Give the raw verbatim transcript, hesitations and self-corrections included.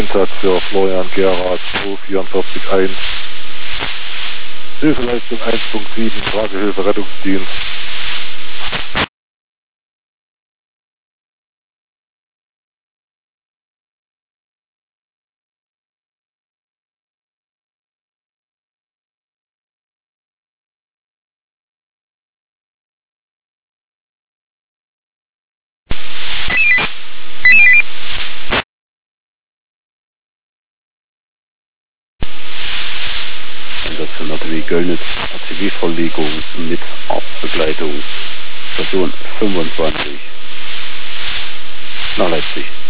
Einsatz für Florian Gerard zwei vier vier eins. Hilfeleistung eins Punkt sieben, Tragehilfe Rettungsdienst. Einsatzfirma Göllnitz, A C W-Verlegung mit Arztbegleitung, Station fünfundzwanzig nach Leipzig.